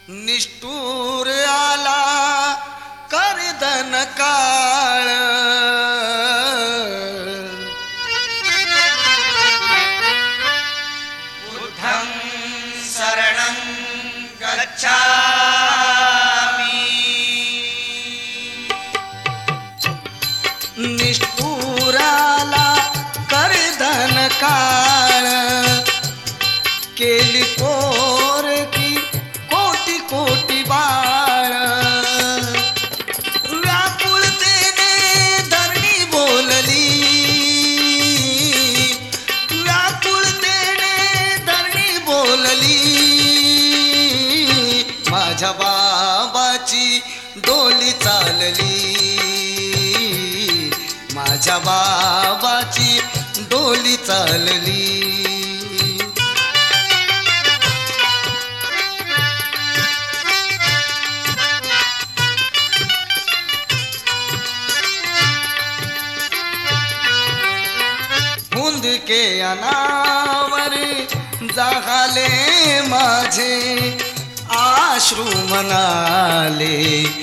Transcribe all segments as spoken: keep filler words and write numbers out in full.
निष्ठुर आला करदन काळ, बुद्धं शरणं गच्छामि। निष्ठुर आला करदन काळ, केली पोरकी कोटी कोटी बाळ, व्याकुळतेने धरणी बोलली, व्याकुळतेने धरणी बोलली, माझ्या बाबाची डोली चालली, माझ्या बाबाची डोली चालली। हुंदके अनावर जागाले माझे, अश्रू म्हणाले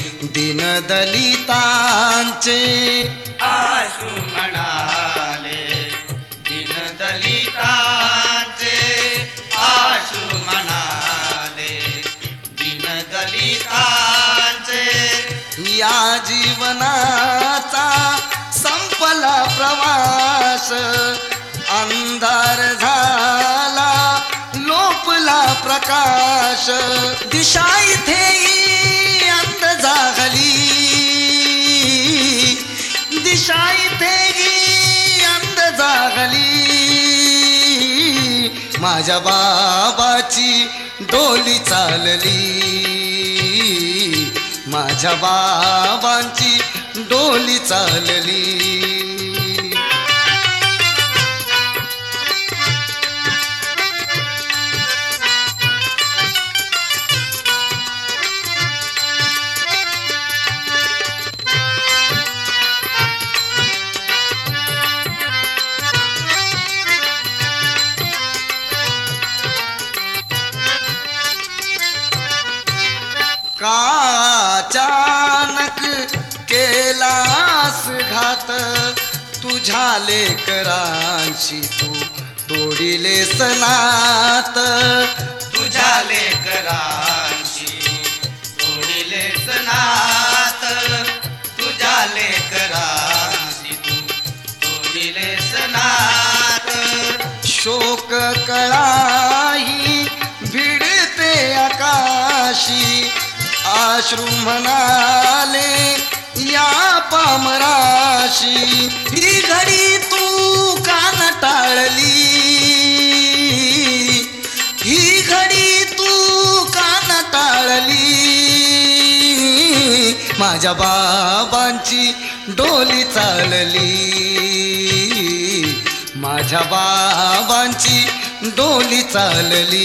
दीनदलितांचे, अश्रू म्हणाले दीनदलितांचे, अश्रू म्हणाले दीनदलितांचे। या जीवनाचा संपला प्रवास, अंधार झाला लोपला प्रकाश, दिशा इथेही अंध जागली, दिशा इथेही अंध जागली, माझ्या बाबाची डोली चालली, माझ्या बाबांची डोली चालली। का अचानक केलास घात, तुझ्या लेकरांशी तू तोडिलेस नात, तुझ्या लेकरांशी तोडिलेस नात, तुझ्या लेकरांशी तू तोडिलेस नात। शोक कळाही भिडते आकाशी, अश्रू म्हणाले या पामराशी, ही घडी तू का न टाळली, ही घडी तू का न टाळली, माझ्या बाबांची डोली चालली, माझ्या बाबांची डोली चालली।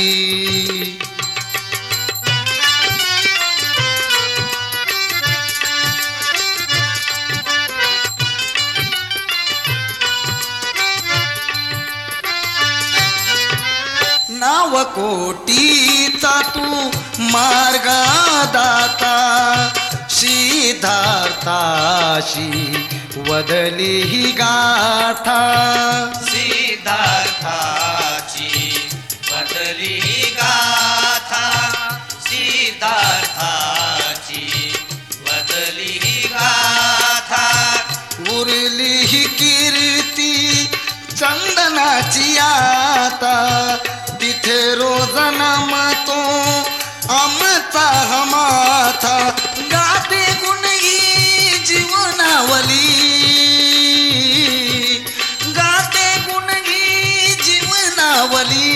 नाव कोटीचा तू मार्गदाता, सिद्धार्थाशी वदली ही गाथा, सिद्धार्थाची बदली गाथा, सिद्धार्थाची बदली गाथा। उरली ही कीर्ती चंदनाची आता, तिथे रोज नमतो आमचा हमाथा, गाते गुणगी जीवनावली, गाते गुणगी जीवनावली,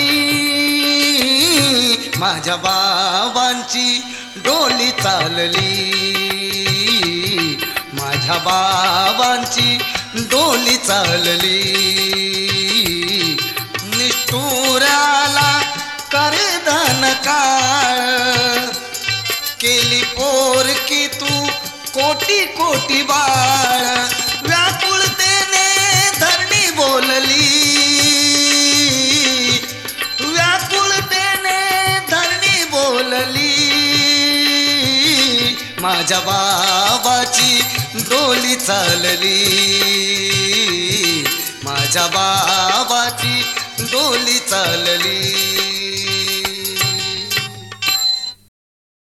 माझ्या बाबांची डोली चालली, माझ्या बाबांची डोली चालली। निष्ठुराला करदन काळ, केली पोरकी तू कोटी कोटी बाळ, व्याकुळतेने धरणी बोलली, व्याकुळतेने धरणी बोलली, माझ्या बाबाची डोली चालली, माझ्या बाबाची डोली चालली.